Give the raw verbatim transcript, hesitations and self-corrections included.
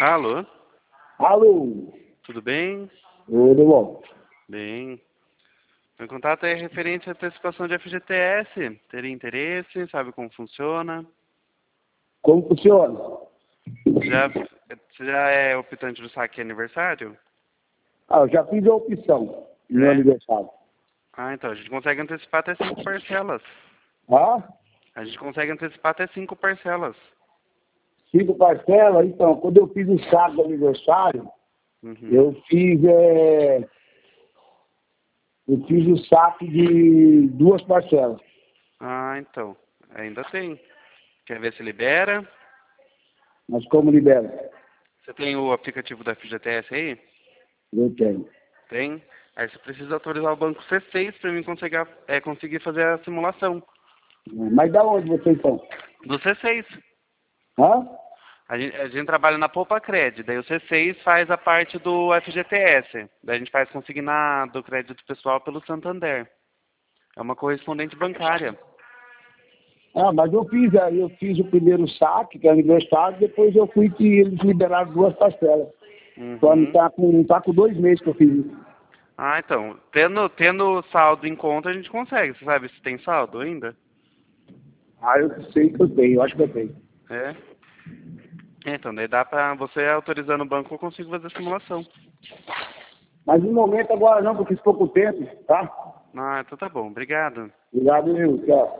Alô? Alô? Tudo bem? Tudo bom? Bem. Meu contato é referente à antecipação de F G T S. Teria interesse? Sabe como funciona? Como funciona? Já, você já é optante do saque aniversário? Ah, eu já fiz a opção no meu É? aniversário. Ah, então. A gente consegue antecipar até cinco parcelas. Ah? A gente consegue antecipar até cinco parcelas. Cinco parcelas, então, quando eu fiz o saque do aniversário, Uhum. eu fiz, é, eu fiz o saque de duas parcelas. Ah, então. Ainda tem. Quer ver se libera? Mas como libera? Você tem o aplicativo da F G T S aí? Eu tenho. Tem. Aí você precisa autorizar o banco C seis para mim conseguir, é, conseguir fazer a simulação. Mas da onde vocês estão? Do C seis. Hã? A gente, a gente trabalha na Poupa Cred, daí o C seis faz a parte do F G T S. Daí a gente faz consignado do crédito pessoal pelo Santander. É uma correspondente bancária. Ah, mas eu fiz aí, eu fiz o primeiro saque, que é aniversário, depois eu fui que eles liberaram duas parcelas. Só não Uhum. tá com, não tá com dois meses que eu fiz isso. Ah, então. Tendo, tendo saldo em conta, a gente consegue. Você sabe se tem saldo ainda? Ah, eu sei que eu tenho, eu acho que eu tenho. É. Então, daí dá pra você autorizando o banco, eu consigo fazer a simulação. Mas no momento agora não, porque fiz pouco tempo, tá? Ah, então tá bom. Obrigado. Obrigado, meu. Tchau.